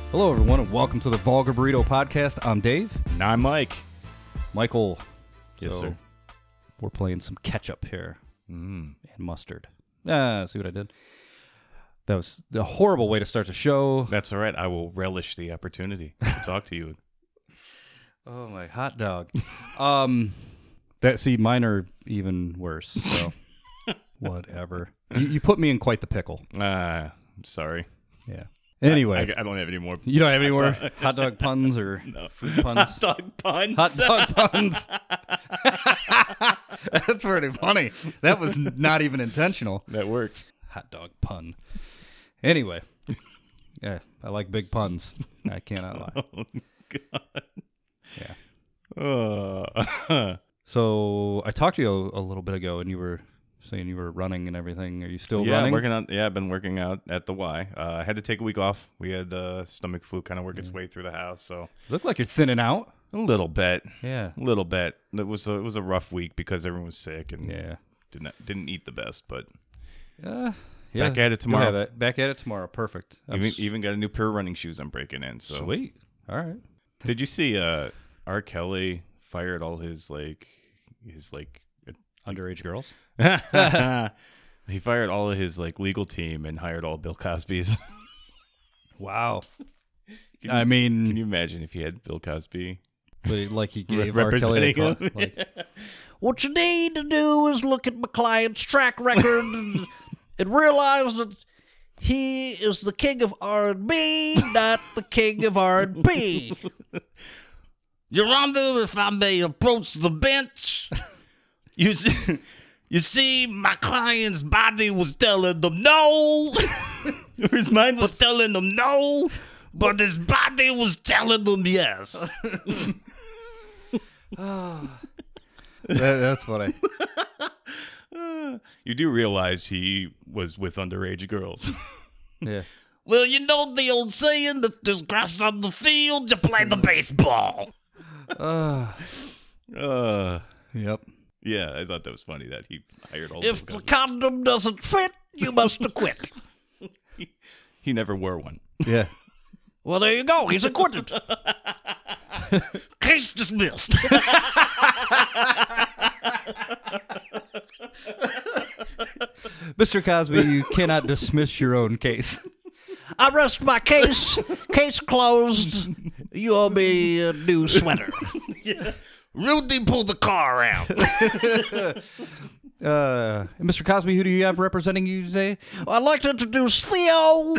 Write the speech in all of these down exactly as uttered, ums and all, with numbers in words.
Hello, everyone, and welcome to the Vulgar Burrito Podcast. I'm Dave. And I'm Mike. Michael. Yes, so sir. We're playing some ketchup here Mm. and mustard. Ah, see what I did? That was a horrible way to start the show. That's all right. I will relish the opportunity to talk to you. Oh, my hot dog. um, that see, mine are even worse. So whatever. You, you put me in quite the pickle. Ah, I'm sorry. Yeah. Anyway, I, I don't have any more. you don't have any more hot dog puns or No. fruit puns? Hot dog puns. Hot dog puns. That's pretty funny. That was not even intentional. That works. Hot dog pun. Anyway, yeah, I like big puns. I cannot lie. Oh, God. Yeah. Uh, So I talked to you a, a little bit ago, and you were saying you were running and everything. Are you still yeah, running? working on. Yeah, I've been working out at the Y. Uh, I had to take a week off. We had uh, stomach flu kind of work its way through the house, so Look like you're thinning out. a little bit, Yeah. a little bit. It was a, it was a rough week because everyone was sick and Yeah. didn't didn't eat the best, but. Uh, yeah. Back at it You'll tomorrow. have it. Back at it tomorrow. Perfect. I'm Even s- even got a new pair of running shoes I'm breaking in. So Sweet. All right. did you see uh R. Kelly fired all his like his like Underage girls. he fired all of his like legal team and hired all Bill Cosby's. Wow. Can I you- mean, Can you imagine if he had Bill Cosby but like he re- gave R. Kelly a representing call, him? like, What you need to do is look at my client's track record and, and realize that he is the king of R and B, not the king of R and B. Your Honor, if I may approach the bench, you see, you see, my client's body was telling them no. His mind Was telling them no, but his body was telling them yes. that, that's funny. You do realize he was with underage girls. Yeah. Well, you know the old saying that there's grass on the field, you play the baseball. Uh, uh, yep. yeah, I thought that was funny that he hired all If Bill the Cosby. condom doesn't fit, you must have quit. He never wore one. Yeah. Well, there you go. He's acquitted. Case dismissed. Mister Cosby, you cannot dismiss your own case. I rest my case. Case closed. You owe me a new sweater. Rudy, pull the car out. Uh, Mister Cosby, who do you have representing you today? I'd like to introduce Theo.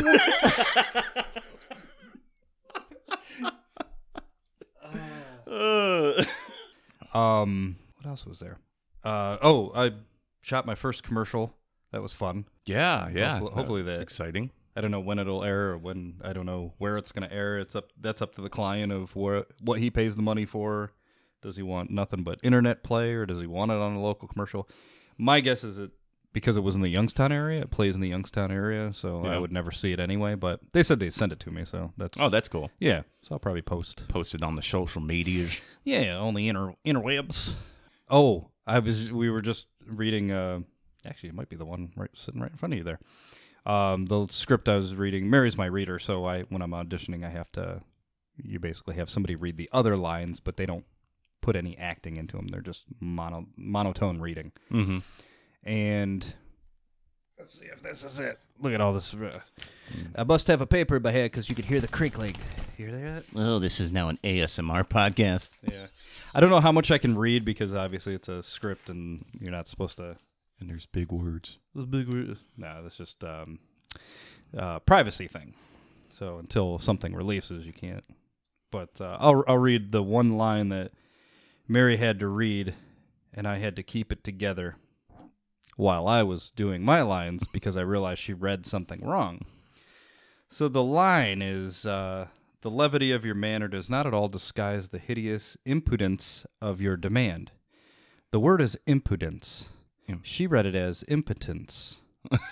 Uh, Um, what else was there? Uh, oh, I shot my first commercial. That was fun. yeah, yeah. Hopefully- hopefully That's that- exciting. I don't know when it'll air or when. I don't know where it's going to air. It's up. That's up to the client of where what he pays the money for. Does he want nothing but internet play, or does he want it on a local commercial? My guess is it because it was in the Youngstown area. It plays in the Youngstown area, so Yeah. I would never see it anyway. But they said they'd send it to me, so that's Oh, that's cool. yeah. So I'll probably post. Posted on the social medias. Yeah, on the inter interwebs. Oh, I was. We were just reading. Uh, actually, it might be the one right sitting right in front of you there. Um, the script I was reading. Mary's my reader, so I when I'm auditioning, I have to. You basically have somebody read the other lines, but they don't put any acting into them. They're just mono monotone reading. Mm-hmm. And let's see if this is it. Look at all this. Uh, I must have a paper in my head because you could hear the crinkling. You hear that? Oh, this is now an A S M R podcast. Yeah. I don't know how much I can read because obviously it's a script and you're not supposed to. And there's big words. Those big words. No, that's just um, uh, privacy thing. So until something releases, you can't. But uh, I'll I'll read the one line that Mary had to read, and I had to keep it together while I was doing my lines because I realized she read something wrong. So the line is, uh, the levity of your manner does not at all disguise the hideous impudence of your demand. The word is impudence. She read it as impotence.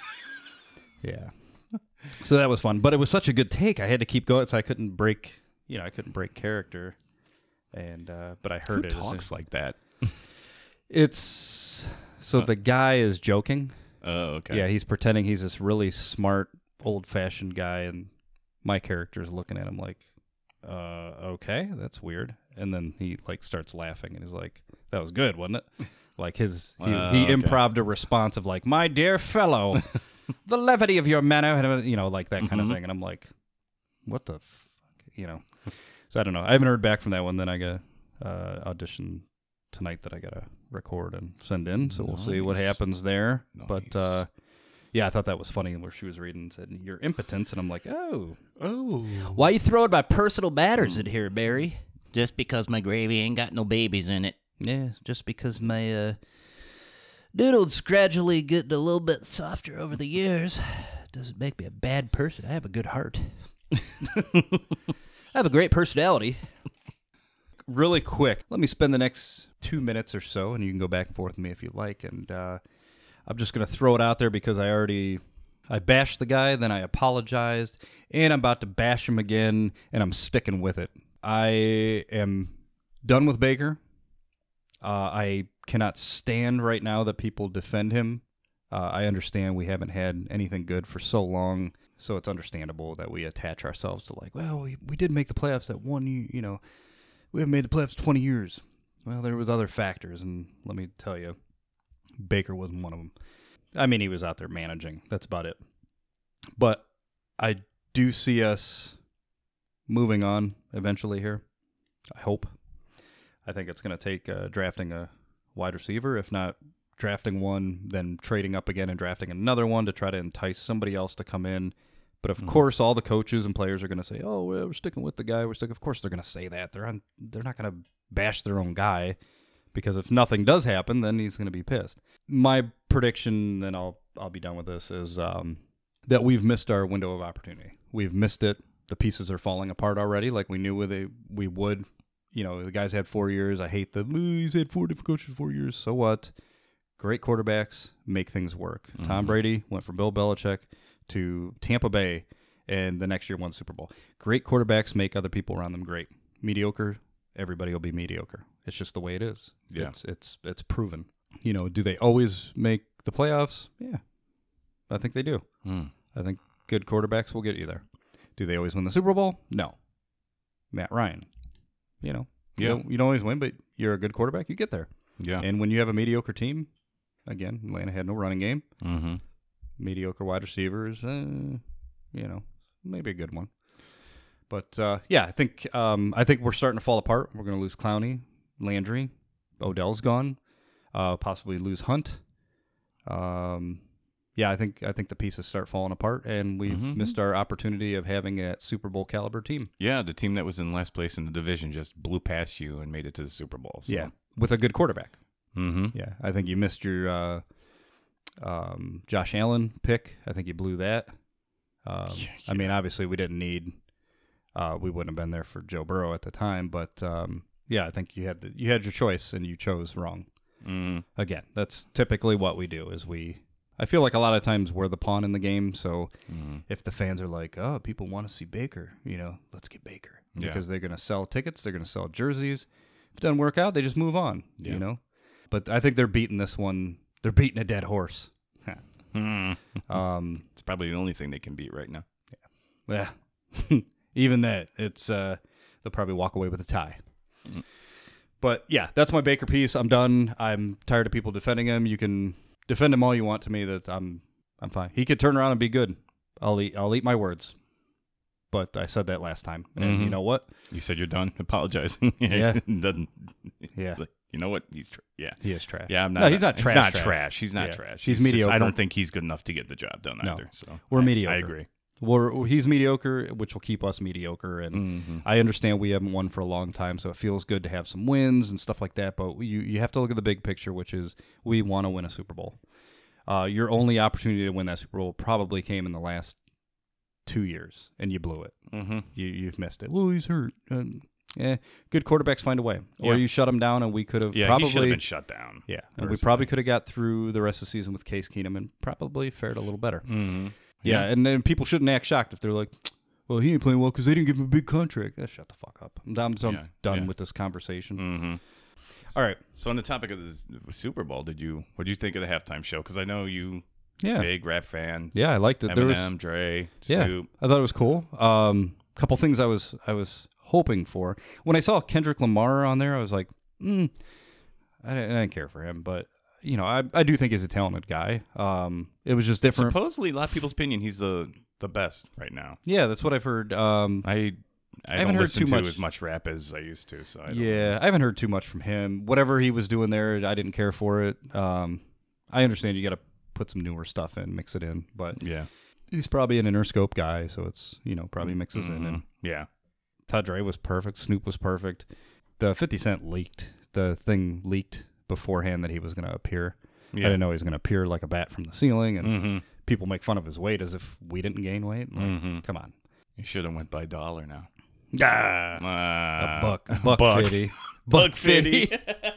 Yeah. So that was fun. But it was such a good take. I had to keep going, so I couldn't break, you know, I couldn't break character. And, uh, but I heard Who it. as a- talks like that? It's, so the guy is joking. Oh, okay. Yeah, he's pretending he's this really smart, old-fashioned guy, and my character's looking at him like, uh, okay, that's weird. And then he like starts laughing and he's like, that was good, wasn't it? Like his, he, Uh, he okay. improv'd a response of like, my dear fellow, the levity of your manner, you know, like that kind Mhm. of thing. And I'm like, what the, f-? you know? So I don't know. I haven't heard back from that one. Then I got uh, audition tonight that I got to record and send in. So we'll see what Nice. happens there. Nice. But uh, yeah, I thought that was funny where she was reading and said, you're impotent. And I'm like, oh. Oh. Why you throwing my personal matters in here, Mary? Just because my gravy ain't got no babies in it. Yeah, just because my uh, noodle's gradually getting a little bit softer over the years doesn't make me a bad person. I have a good heart. I have a great personality. Really quick, let me spend the next two minutes or so, and you can go back and forth with me if you like. And uh, I'm just going to throw it out there because I already I bashed the guy, then I apologized, and I'm about to bash him again, and I'm sticking with it. I am done with Baker. Uh, I cannot stand right now that people defend him. Uh, I understand we haven't had anything good for so long, so it's understandable that we attach ourselves to like, well, we, we did make the playoffs that one, you, you know, we haven't made the playoffs twenty years. Well, there was other factors, and let me tell you, Baker wasn't one of them. I mean, he was out there managing. That's about it. But I do see us moving on eventually here. I hope. I think it's going to take uh, drafting a wide receiver, if not drafting one, then trading up again and drafting another one to try to entice somebody else to come in. But of Mm-hmm. course, all the coaches and players are going to say, "Oh, well, we're sticking with the guy. We're sticking." Of course, they're going to say that. They're on. They're not going to bash their own guy, because if nothing does happen, then he's going to be pissed. My prediction, and I'll I'll be done with this, is um, that we've missed our window of opportunity. We've missed it. The pieces are falling apart already, like we knew where they we would. You know, the guy's had four years. I hate the, he's had four different coaches, four years. So what? Great quarterbacks make things work. Mm-hmm. Tom Brady went from Bill Belichick to Tampa Bay, and the next year won Super Bowl. Great quarterbacks make other people around them great. Mediocre, everybody will be mediocre. It's just the way it is. Yeah. It's, it's, it's proven. You know, do they always make the playoffs? Yeah. I think they do. Mm. I think good quarterbacks will get you there. Do they always win the Super Bowl? No. Matt Ryan. You know, you, Yeah. don't, you don't always win, but you're a good quarterback, you get there. Yeah. And when you have a mediocre team, again, Atlanta had no running game, Mm-hmm. mediocre wide receivers, uh, you know, maybe a good one. But uh, yeah, I think um, I think we're starting to fall apart. We're going to lose Clowney, Landry, Odell's gone, uh, possibly lose Hunt. Um, yeah, I think I think the pieces start falling apart, and we've Mhm. missed our opportunity of having a Super Bowl caliber team. Yeah, the team that was in last place in the division just blew past you and made it to the Super Bowl. So. Yeah, with a good quarterback. Mm-hmm. Yeah, I think you missed your uh, um, Josh Allen pick. I think you blew that. Um, Yeah, I mean, obviously, we didn't need. Uh, we wouldn't have been there for Joe Burrow at the time, but um, yeah, I think you had the, you had your choice and you chose wrong. Mm-hmm. Again, that's typically what we do. Is we. I feel like a lot of times we're the pawn in the game. So Mm-hmm. if the fans are like, "Oh, people want to see Baker," you know, let's get Baker Yeah. because they're going to sell tickets, they're going to sell jerseys. If it doesn't work out, they just move on. Yeah. You know. But I think they're beating this one. They're beating a dead horse. Mm-hmm. um, It's probably the only thing they can beat right now. yeah, even that, it's uh, they'll probably walk away with a tie. Mm. But yeah, that's my Baker piece. I'm done. I'm tired of people defending him. You can defend him all you want to me. That I'm, I'm fine. He could turn around and be good. I'll eat. I'll eat my words. But I said that last time, and Mhm. you know what? You said you're done apologizing. Yeah. Doesn't. Yeah. Like, you know what? He's tr- yeah. He is trash. Yeah, I'm not. No, he's not He's trash, not trash. trash. He's not Yeah. trash. He's just- mediocre. I don't think he's good enough to get the job done No. either. So We're I- mediocre. I agree. We're, he's mediocre, which will keep us mediocre, and Mm-hmm. I understand we haven't won for a long time, so it feels good to have some wins and stuff like that. But you you have to look at the big picture, which is we want to win a Super Bowl. Uh, your only opportunity to win that Super Bowl probably came in the last two years, and you blew it. Mm-hmm. You you've missed it. Well, he's hurt. Um, yeah, good quarterbacks find a way, or Yeah. you shut him down, and we could have Yeah, probably he should have been shut down. yeah, and we personally. probably could have got through the rest of the season with Case Keenum and probably fared a little better. Mm-hmm. Yeah, and then people shouldn't act shocked if they're like, well, he ain't playing well because they didn't give him a big contract. Eh, shut the fuck up. I'm, I'm, I'm Yeah, done yeah. with this conversation. Mm-hmm. All right. So on the topic of the Super Bowl, did you what did you think of the halftime show? Because I know you Yeah. Big rap fan. Yeah, I liked it. There was, Eminem, Dre, yeah, Snoop. I thought it was cool. Um, couple things I was I was hoping for when I saw Kendrick Lamar on there. I was like, mm, I, didn't, I didn't care for him, but you know, I I do think he's a talented guy. Um, it was just different. Supposedly, a lot of people's opinion, he's the the best right now. Yeah, that's what I've heard. Um, I I, haven't don't heard listen too to much- as much rap as I used to. So I don't yeah, I haven't heard too much from him. Whatever he was doing there, I didn't care for it. Um, I understand you got to put some newer stuff in, mix it in, but Yeah. he's probably an Interscope guy, so it's, you know, probably mixes in. Mhm. And Yeah. Todd Dre was perfect. Snoop was perfect. The fifty Cent leaked. The thing leaked beforehand that he was going to appear. Yeah. I didn't know he was going to appear like a bat from the ceiling, and Mm-hmm. people make fun of his weight as if we didn't gain weight. Like, Mhm. come on. You should have went by dollar now. Ah, Ah, a buck. A buck, buck. fifty. Buck fifty.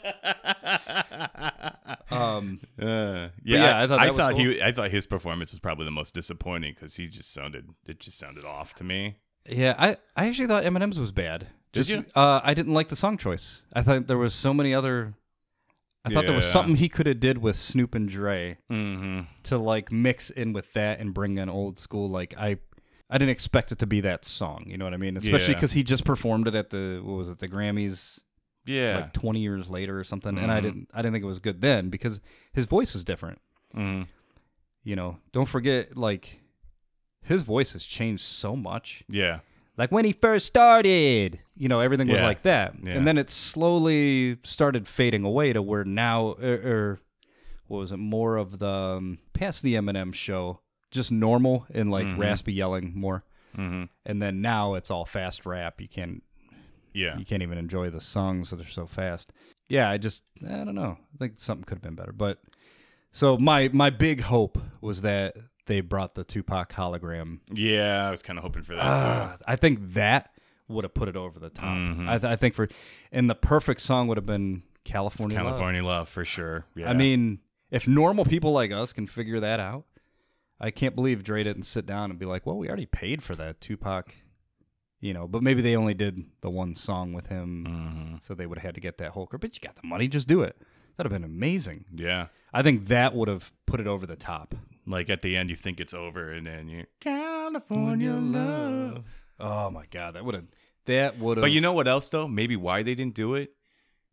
um, Uh, yeah, yeah, I thought that I was thought cool. he, I thought his performance was probably the most disappointing because he just sounded, it just sounded off to me. yeah, I, I actually thought Eminem's was bad. Did Just, you? Uh, I didn't like the song choice. I thought there was so many other. I thought there was Yeah. something he could have did with Snoop and Dre Mm-hmm. to like mix in with that and bring an old school. Like I, I didn't expect it to be that song. You know what I mean? Especially Yeah. because he just performed it at the what was it the Grammys Yeah. like twenty years later or something, and I Mhm. didn't I didn't think it was good then because his voice is different. mm You know, don't forget like his voice has changed so much. Yeah. Like when he first started, you know, everything was Yeah. like that. Yeah. And then it slowly started fading away to where now, or, or what was it, more of the, um, past the Eminem show, just normal and like Mhm. raspy yelling more. Mm-hmm. And then now it's all fast rap. You can't, Yeah. you can't even enjoy the songs that are so fast. Yeah, I just, I don't know. I think something could have been better. But so my, my big hope was that they brought the Tupac hologram. Yeah. I was kind of hoping for that Ah, I think that would have put it over the top. Mhm. I, th- I think for, and the perfect song would have been too. California. Love. California Love for sure. Yeah. I mean, if normal people like us can figure that out, I can't believe Dre didn't sit down and be like, "Well, we already paid for that Tupac," you know. But maybe they only did the one song with him, hmm so they would have had to get that whole. But you got the money, just do it. That'd have been amazing. Yeah. I think that would have put it over the top. Like at the end, you think it's over, and then you California Love. Oh my God, that would have. That would have. But you know what else though? Maybe why they didn't do it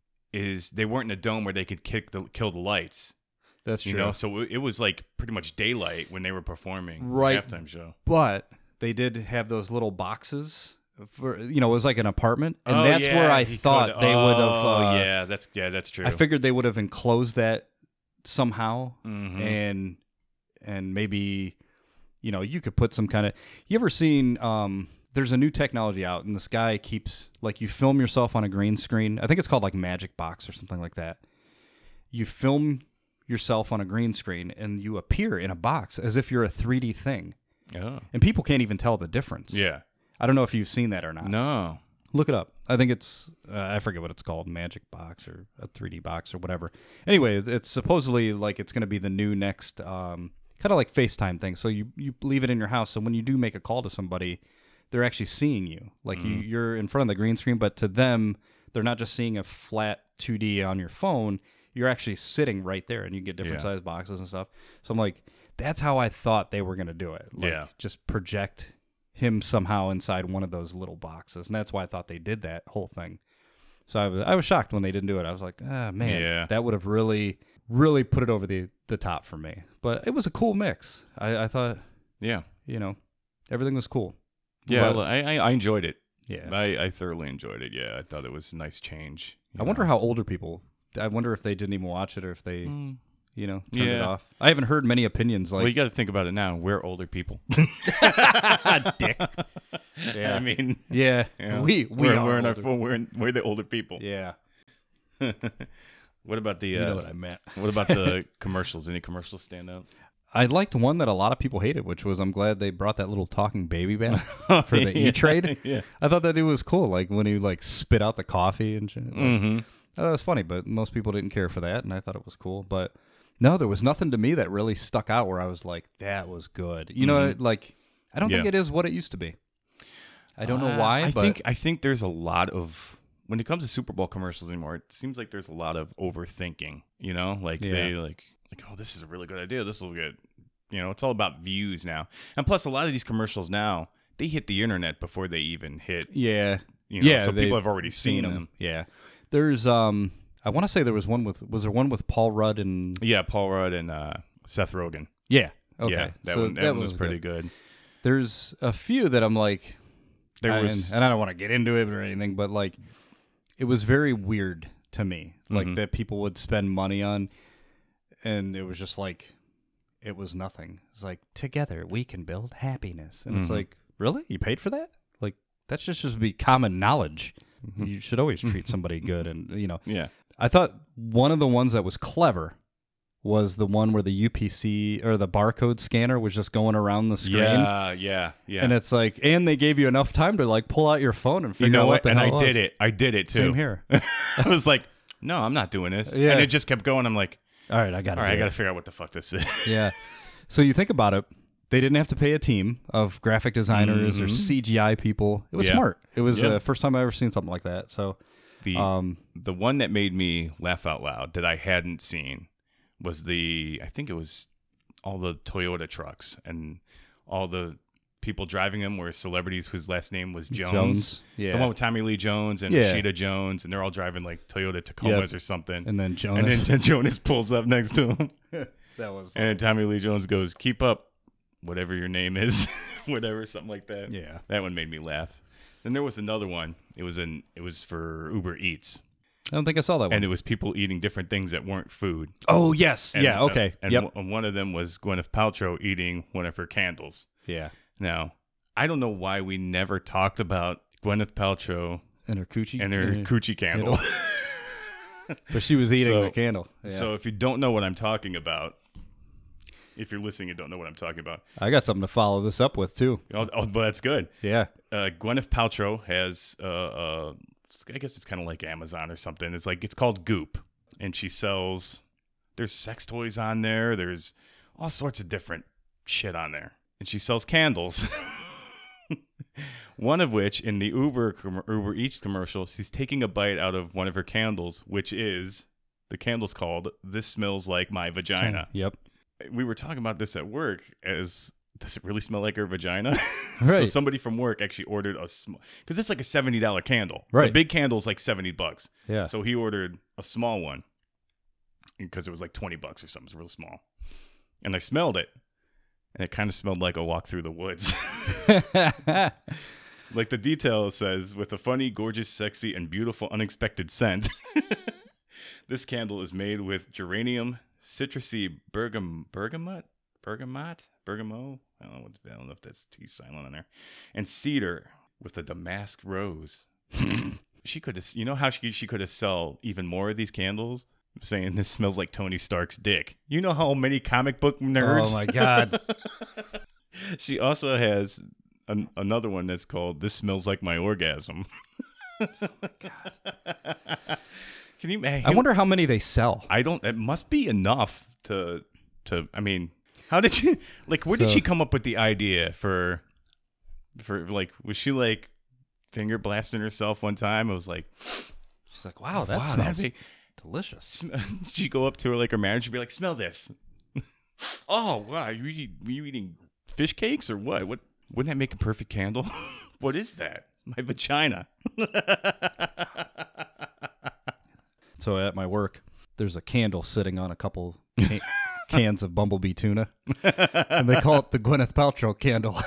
is they weren't in a dome where they could kick the kill the lights. that's true. You know, so it was like pretty much daylight when they were performing Right. the halftime show. But they did have those little boxes for, you know, it was like an apartment, and Oh, that's yeah, where I he thought could- they would have. Oh, Uh, yeah, that's yeah, that's true. I figured they would have enclosed that somehow, Mhm. and and maybe, you know, you could put some kind of. You ever seen? Um, there's a new technology out, and this guy keeps like you film yourself on a green screen. I think it's called like Magic Box or something like that. You film yourself on a green screen, and you appear in a box as if you're a three D thing, Oh. and people can't even tell the difference. Yeah. I don't know if you've seen that or not. No. Look it up. I think it's, uh, I forget what it's called, Magic Box or a three D box or whatever. Anyway, it's supposedly like it's going to be the new next, um, kind of like FaceTime thing. So you, you leave it in your house. So when you do make a call to somebody, they're actually seeing you. Like you, Mhm. you're in front of the green screen, but to them, they're not just seeing a flat two D on your phone. You're actually sitting right there, and you get different Yeah. size boxes and stuff. So I'm like, that's how I thought they were going to do it. Like, Yeah. just project him somehow inside one of those little boxes, and that's why I thought they did that whole thing. So I was I was shocked when they didn't do it. I was like, ah, man, Yeah. that would have really really put it over the the top for me. But it was a cool mix. I, I thought, Yeah. you know, everything was cool. Yeah. But- I, I I enjoyed it. yeah. I, I thoroughly enjoyed it. Yeah. I thought it was a nice change. you I wonder know. how older people. I wonder if they didn't even watch it or if they, Mm. you know, turned it Yeah. off. I haven't heard many opinions like Well, you got to think about it now. We're older people. dick. Yeah. I mean, Yeah, you know, we we we're, are we're in our older. phone. We're in, we're the older people. Yeah, What about the you uh, know what I meant. what about the commercials? Any commercials stand out? I liked one that a lot of people hated, which was I'm glad they brought that little talking baby back for the Yeah. E-Trade. Yeah. I thought that it was cool, like when he like spit out the coffee and shit. Like, Mm-hmm. I thought it was funny, but most people didn't care for that, and I thought it was cool. But no, there was nothing to me that really stuck out where I was like, that was good. You know, Mhm. like I don't think Yeah. it is what it used to be. I don't know Uh, why, I but think I think there's a lot of when it comes to Super Bowl commercials anymore. It seems like there's a lot of overthinking. You know, like Yeah. they like like oh, this is a really good idea. This will get You know, it's all about views now. And plus, a lot of these commercials now, they hit the internet before they even hit. Yeah. You know, yeah. so they- people have already seen them. Yeah. There's, um, I want to say there was one with, was there one with Paul Rudd and. Yeah, Paul Rudd and uh, Seth Rogen. Yeah. Okay. Yeah, that So one, that one was pretty good. There's a few that I'm like, There I- was, and I don't want to get into it or anything, but like, it was very weird to me, like Mhm. that people would spend money on, and it was just like, it was nothing. It's like, together we can build happiness, and it's Mhm. like, really, you paid for that? Like, that's just just be common knowledge. Mhm. You should always treat somebody good, and you know, yeah. I thought one of the ones that was clever was the one where the U P C or the barcode scanner was just going around the screen. Yeah, yeah, yeah. And it's like, and they gave you enough time to like pull out your phone and figure you know out what? what the And hell I it was. did it. I did it too. Same here. I was like, no, I'm not doing this. Yeah. And it just kept going. I'm like, All right, I got all it. right, I got to figure out what the fuck this is. Yeah. So you think about it, they didn't have to pay a team of graphic designers or Mhm. C G I people. It was Yeah. smart. It was the Yeah. uh, first time I ever seen something like that. So, The um, the one that made me laugh out loud that I hadn't seen was the I think it was all the Toyota trucks and all the people driving them were celebrities whose last name was Jones. Jones. Yeah. The one with Tommy Lee Jones and Yeah. Rashida Jones, and they're all driving like Toyota Tacomas Yep. or something. and then And Jonas. then Jonas pulls up next to him. that was And then Tommy Lee Jones goes, "Keep up, whatever your name is," whatever, something like that. Yeah. That one made me laugh. Then there was another one. It was in. It was for Uber Eats, I don't think I saw that one. and it was people eating different things that weren't food. oh, yes. And, yeah. uh, Okay. and yep. one- one of them was Gwyneth Paltrow eating one of her candles. yeah. Now, I don't know why we never talked about Gwyneth Paltrow And her coochie. and her yeah. coochie candle. But she was eating So- the candle. Yeah. So if you don't know what I'm talking about, if you're listening and don't know what I'm talking about, I got something to follow this up with too. oh, oh but that's good. Yeah. uh, Gwyneth Paltrow has, uh, uh, I guess it's kind of like Amazon or something. It's like it's called Goop, and she sells. There's sex toys on there. There's all sorts of different shit on there, and she sells candles. One of which, in the Uber com- Uber Eats commercial, she's taking a bite out of one of her candles, which is the candle's called "This Smells Like My Vagina." Yep. We were talking about this at work as does it really smell like her vagina? So Right. somebody from work actually ordered a small because it's like a seventy dollar candle. The Right. big candle's like seventy bucks. Yeah. So he ordered a small one because it was like twenty bucks or something. It's real small. And I smelled it, and it kind of smelled like a walk through the woods. Like the detail says, with a funny, gorgeous, sexy, and beautiful, unexpected scent. This candle is made with geranium, citrusy bergam bergamot, bergamot, bergamot. I don't know. What, I don't know if that's T silent on there, and cedar with a damask rose. She could have, you know, how she she could have sell even more of these candles, saying this smells like Tony Stark's dick. You know how many comic book nerds? Oh my God. She also has an, another one that's called "This Smells Like My Orgasm." Can you? I wonder how many they sell. I don't. It must be enough to to. I mean, how did you like? Where did So- she come up with the idea for for like? Was she like finger blasting herself one time? I was like, She's like, wow, that wow, smells that'd be- delicious. sm- she go up to her like her manager and be like, smell this. Oh wow, you eat, you eating fish cakes or what? What wouldn't that make a perfect candle? What is that? My vagina. So at my work, there's a candle sitting on a couple can- cans of Bumblebee tuna, and they call it the Gwyneth Paltrow candle.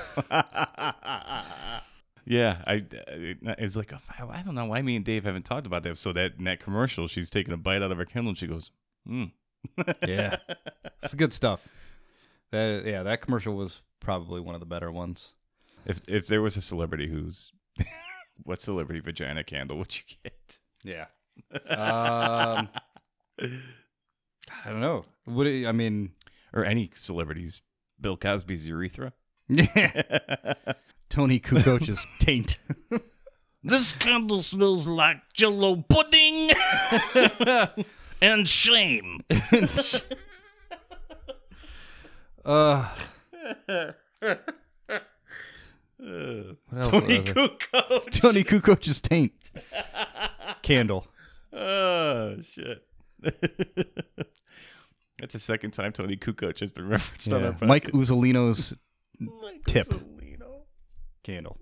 Yeah, I it's like I don't know why me and Dave haven't talked about that. So that in that commercial, she's taking a bite out of her candle and she goes, "Hmm." Yeah, it's good stuff. That yeah, that commercial was probably one of the better ones. If if there was a celebrity who's what celebrity vagina candle would you get? Yeah. Um, I don't know. What do you- I mean? Or any celebrities? Bill Cosby's urethra. Yeah. Tony Kukoch's taint. This candle smells like Jello pudding and shame. Uh, what else Tony was it? Kukoc. Tony Kukoch's taint candle. Oh shit. That's the second time Tony Kukoc has been referenced on Yeah. our podcast. Mike Uzzolino's Mike tip. Uzzolino. candle.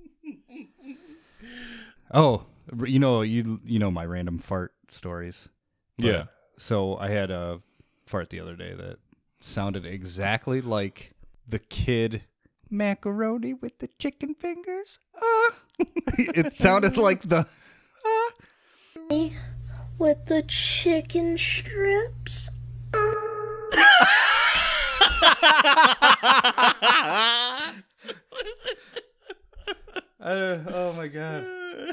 Oh, you know, you you know my random fart stories. But- Yeah. So I had a fart the other day that sounded exactly like the kid macaroni with the chicken fingers. Ah. It sounded like the. Ah. With the chicken strips. Uh, oh my god.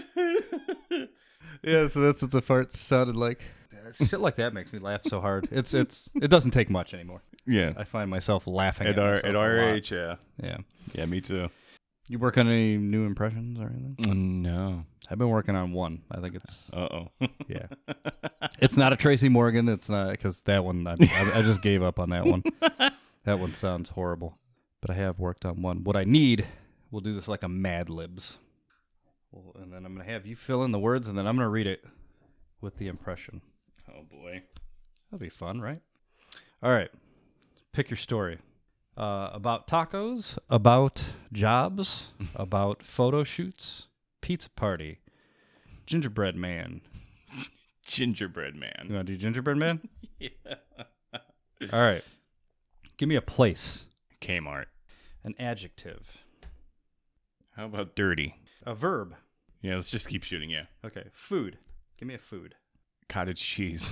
Yeah, so that's what the fart sounded like. Shit like that makes me laugh so hard. It's it's it doesn't take much anymore. Yeah. I find myself laughing At at our myself at a our lot. age, yeah. Yeah. Yeah, me too. You work on any new impressions or anything? No. I've been working on one. I think it's Uh oh. yeah. It's not a Tracy Morgan. It's not because that one I, I, I just gave up on that one. That one sounds horrible. But I have worked on one. What I need, we'll do this like a Mad Libs. Well, and then I'm gonna have you fill in the words, and then I'm gonna read it with the impression. Oh boy. That'll be fun, right? All right. Pick your story. Uh, about tacos, about jobs, about photo shoots, pizza party, gingerbread man. Gingerbread You man. want to do gingerbread man? Yeah. All right. Give me a place, Kmart. an adjective, How about dirty? a verb. Yeah, let's just keep shooting, yeah. Okay. Food. Give me a food. Cottage cheese.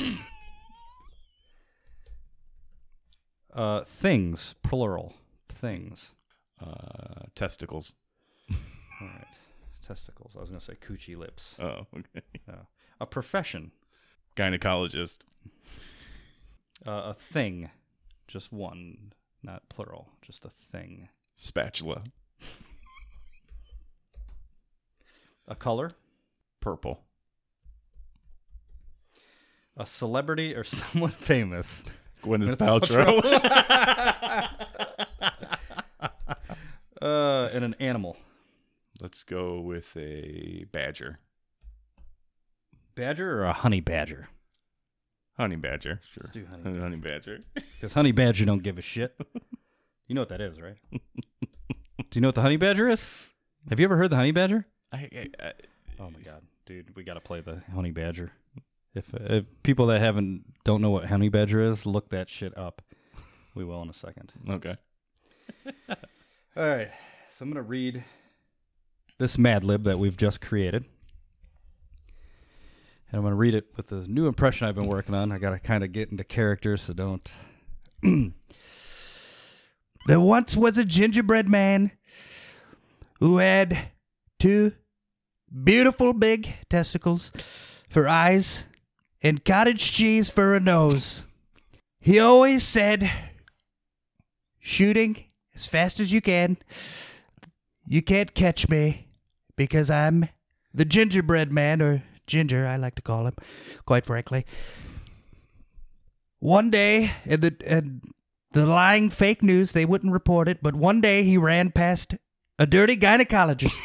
Uh, things, plural. Things. Uh, testicles. All right. Testicles. I was going to say coochie lips. Oh, okay. No. A profession. Gynecologist. Uh, a thing. Just one, not plural. Just a thing. Spatula. A color. Purple. A celebrity or someone famous. Gwyneth Gwyneth Paltrow. Uh, and an animal. Let's go with a badger. Badger or a honey badger? Honey badger. Sure. Let's do honey Honey badger. Because honey badger don't give a shit. You know what that is, right? Do you know what the honey badger is? Have you ever heard the honey badger? I, I, I, Oh my god, dude, we got to play the honey badger. If, if people that haven't don't know what honey badger is, look that shit up. We will in a second. Okay. All right, so I'm gonna read this Mad Lib that we've just created, and I'm gonna read it with this new impression I've been working on. I gotta kind of get into character, so don't. There once was a gingerbread man who had two beautiful big testicles for eyes and cottage cheese for a nose. He always said, shooting as fast as you can. You can't catch me because I'm the gingerbread man, or Ginger, I like to call him, quite frankly. One day, and the, and the lying fake news, they wouldn't report it, but one day he ran past a dirty gynecologist.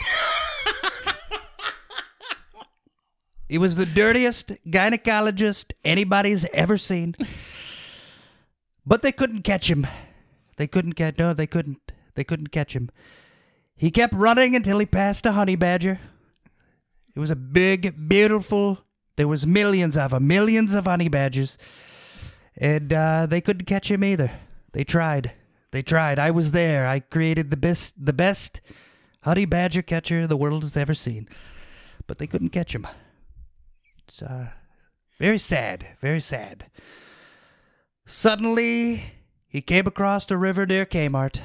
He was the dirtiest gynecologist anybody's ever seen. But they couldn't catch him. They couldn't catch, no, they couldn't. They couldn't catch him. He kept running until he passed a honey badger. It was a big, beautiful, there was millions of them, millions of honey badgers. And uh, they couldn't catch him either. They tried. They tried. I was there. I created the best, the best honey badger catcher the world has ever seen. But they couldn't catch him. It's uh, very sad, very sad. Suddenly, he came across a river near Kmart.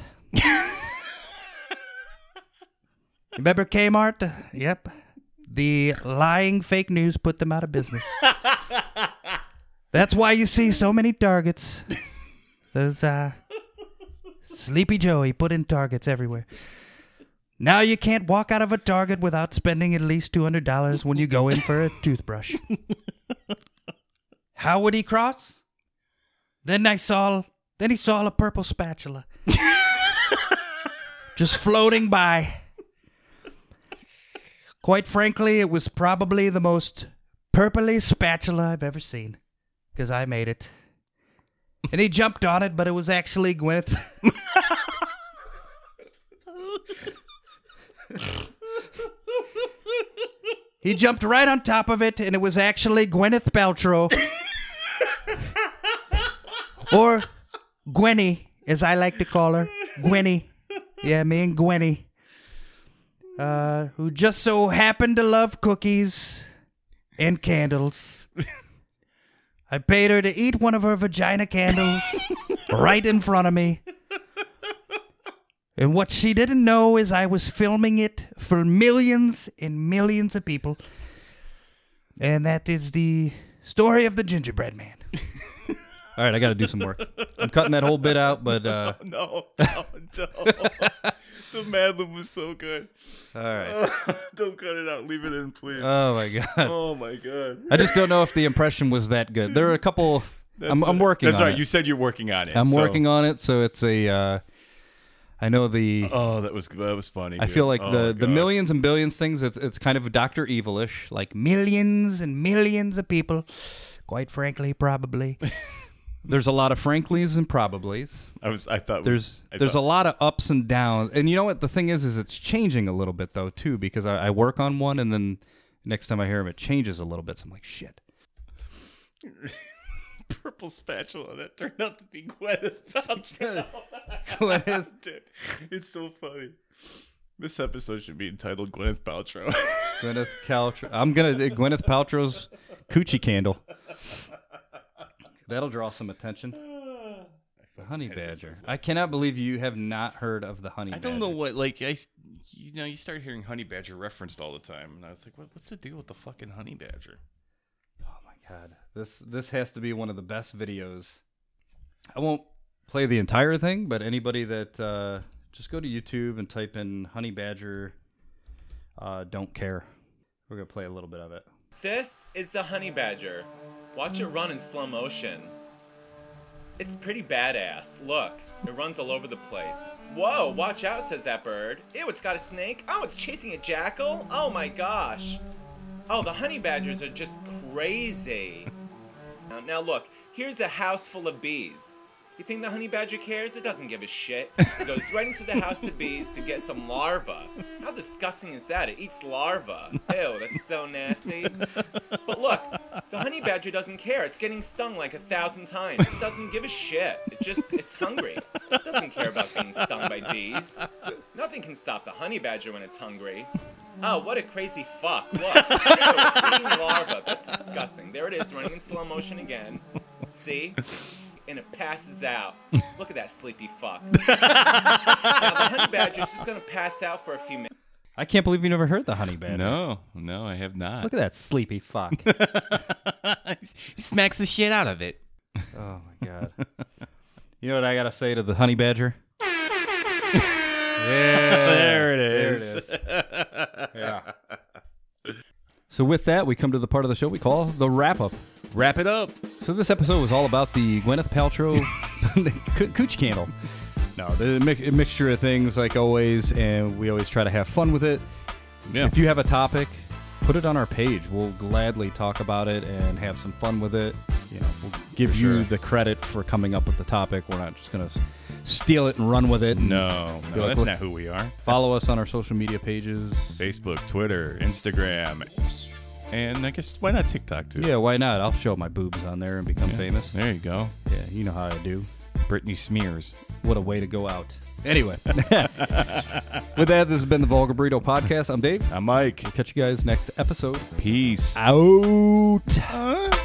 Remember Kmart? Yep. The lying fake news put them out of business. That's why you see so many targets. Those, uh, Sleepy Joe, he put in targets everywhere. Now you can't walk out of a Target without spending at least two hundred dollars when you go in for a toothbrush. How would he cross? Then I saw, then he saw a purple spatula. Just floating by. Quite frankly, it was probably the most purpley spatula I've ever seen. Because I made it. and he jumped on it, but it was actually Gwyneth. He jumped right on top of it, and it was actually Gwyneth Paltrow. Or Gwenny, as I like to call her. Gwenny. Yeah, me and Gwenny. Uh, who just so happened to love cookies and candles. I paid her to eat one of her vagina candles right in front of me. And what she didn't know is I was filming it for millions and millions of people. And that is the story of the gingerbread man. All right, I got to do some work. I'm cutting that whole bit out, but... Uh... No, no, no. The Mad Lib was so good. All right. Don't cut it out. Leave it in, please. Oh, my God. Oh, my God. I just don't know if the impression was that good. There are a couple... I'm, I'm working That's on right. it. That's right. You said you're working on it. I'm so. working on it, so it's a... Uh, I know the... Oh, that was that was funny. I dude. feel like oh, the, the millions and billions things, it's, it's kind of Doctor Evil-ish. Like millions and millions of people. Quite frankly, probably. There's a lot of franklys and probablys. I was. I thought There's I there's thought, a lot of ups and downs, and you know what the thing is is it's changing a little bit though too, because I, I work on one and then next time I hear him it changes a little bit. So I'm like, shit. Purple spatula that turned out to be Gwyneth Paltrow. Gwyneth. Dude, it's so funny. This episode should be entitled Gwyneth Paltrow. Gwyneth Paltrow. I'm gonna Gwyneth Paltrow's coochie candle. That'll draw some attention. The honey badger. I cannot believe you have not heard of the honey I badger. don't know what, like, I, you know, you start hearing honey badger referenced all the time, and I was like, what, what's the deal with the fucking honey badger? Oh my God, this this has to be one of the best videos. I won't play the entire thing, but anybody that uh, just go to YouTube and type in honey badger, uh, don't care. We're gonna play a little bit of it. This is the honey badger. Watch it run in slow motion. It's pretty badass. Look, it runs all over the place. Whoa, watch out, says that bird. Ew, it's got a snake. Oh, it's chasing a jackal. Oh my gosh. Oh, the honey badgers are just crazy. Now, now look, here's a house full of bees. You think the honey badger cares? It doesn't give a shit. It goes right into the house to bees to get some larvae. How disgusting is that? It eats larvae. Ew, that's so nasty. But look, the honey badger doesn't care. It's getting stung like a thousand times. It doesn't give a shit. It just, it's hungry. It doesn't care about getting stung by bees. Nothing can stop the honey badger when it's hungry. Oh, what a crazy fuck. Look, ew, it's eating larvae. That's disgusting. There it is, running in slow motion again. See? And it passes out. Look at that sleepy fuck. Now the honey badger's just gonna pass out for a few minutes. I can't believe you never heard the honey badger. No, no, I have not. Look at that sleepy fuck. He smacks the shit out of it. Oh my God. You know what I gotta say to the honey badger? Yeah, There it is. There it is. Yeah. So with that, we come to the part of the show we call the wrap-up. Wrap it up. So this episode was all about the Gwyneth Paltrow co- cooch candle. No, the mi- mixture of things like always, and we always try to have fun with it. Yeah. If you have a topic, put it on our page. We'll gladly talk about it and have some fun with it. You know, we'll give For you sure. the credit for coming up with the topic. We're not just gonna s- steal it and run with it. No, Be no, like, that's look- not who we are. Follow us on our social media pages. Facebook, Twitter, Instagram, and I guess why not TikTok too? Yeah, why not? I'll show my boobs on there and become Yeah. famous. There you go. Yeah, you know how I do. Britney Smears. What a way to go out. Anyway, with that, this has been the Vulgar Burrito Podcast. I'm Dave. I'm Mike. We'll catch you guys next episode. Peace. Out. Uh.